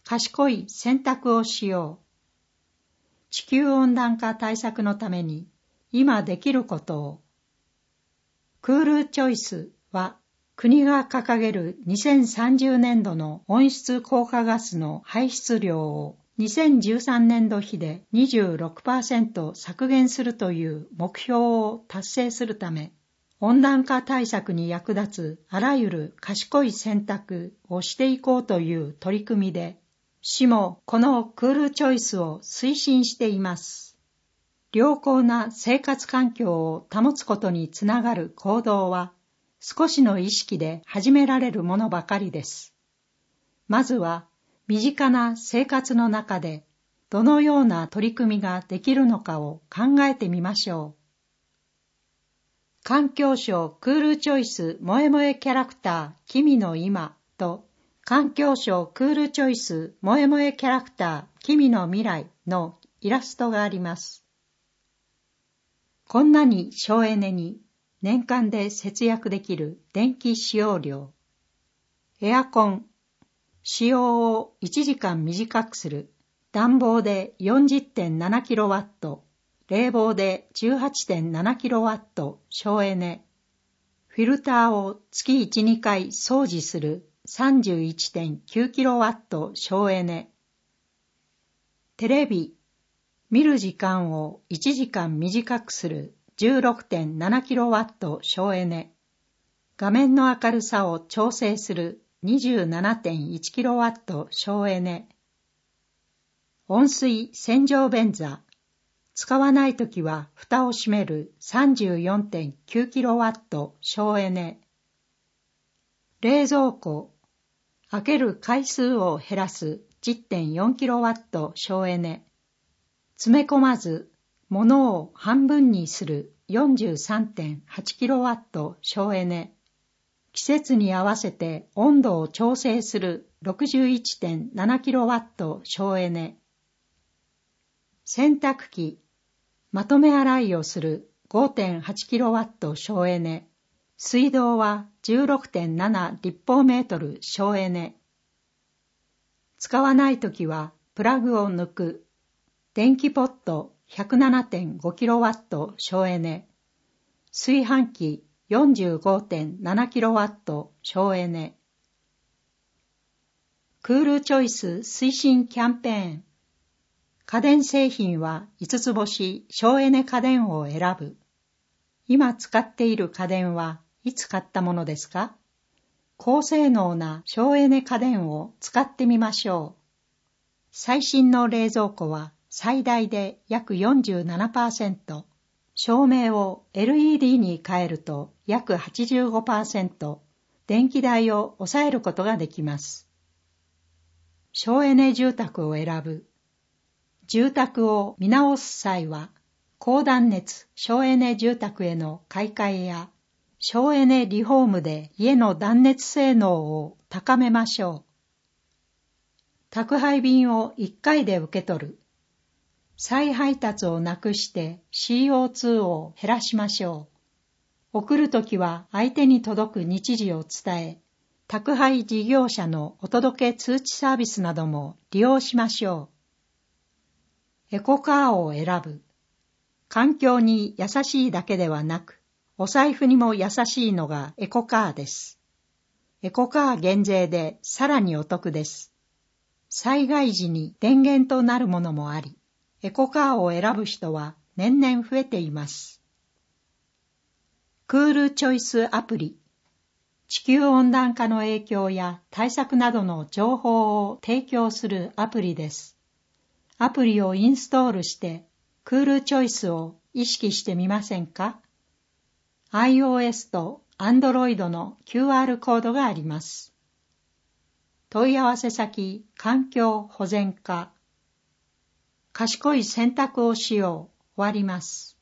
賢い選択をしよう。地球温暖化対策のために今できることを。クールチョイスは国が掲げる2030年度の温室効果ガスの排出量を2013年度比で 26% 削減するという目標を達成するため、温暖化対策に役立つあらゆる賢い選択をしていこうという取り組みで、市もこのクールチョイスを推進しています。良好な生活環境を保つことにつながる行動は、少しの意識で始められるものばかりです。まずは、身近な生活の中で、どのような取り組みができるのかを考えてみましょう。環境省クールチョイス萌え萌えキャラクター君の今と、環境省クールチョイス萌え萌えキャラクター君の未来のイラストがあります。こんなに省エネに年間で節約できる電気使用量。エアコン、使用を1時間短くする。暖房で 40.7kW、冷房で 18.7kW 省エネ。フィルターを月 1,2 回掃除する 31.9kW 省エネ。テレビ、見る時間を1時間短くする 16.7kW 省エネ。画面の明るさを調整する 27.1kW 省エネ。温水洗浄便座。使わないときは蓋を閉める 34.9kW 省エネ。冷蔵庫。開ける回数を減らす 10.4kW 省エネ。詰め込まず、物を半分にする 43.8kW 省エネ。季節に合わせて温度を調整する 61.7kW 省エネ。洗濯機。まとめ洗いをする 5.8kW 省エネ。水道は 16.7 立方メートル省エネ。使わないときはプラグを抜く。電気ポット 107.5kW 省エネ。炊飯器 45.7kW 省エネ。クールチョイス推進キャンペーン。家電製品は5つ星省エネ家電を選ぶ。今使っている家電はいつ買ったものですか？高性能な省エネ家電を使ってみましょう。最新の冷蔵庫は最大で約 47%、照明を LED に変えると約 85%、電気代を抑えることができます。省エネ住宅を選ぶ。住宅を見直す際は、高断熱省エネ住宅への買い替えや、省エネリフォームで家の断熱性能を高めましょう。宅配便を1回で受け取る。再配達をなくして CO2 を減らしましょう。送るときは相手に届く日時を伝え、宅配事業者のお届け通知サービスなども利用しましょう。エコカーを選ぶ。環境に優しいだけではなく、お財布にも優しいのがエコカーです。エコカー減税でさらにお得です。災害時に電源となるものもあり、エコカーを選ぶ人は年々増えています。クールチョイスアプリ。地球温暖化の影響や対策などの情報を提供するアプリです。アプリをインストールして、クールチョイスを意識してみませんか？ iOS と Android の QR コードがあります。問い合わせ先、環境保全課。賢い選択をしよう。終わります。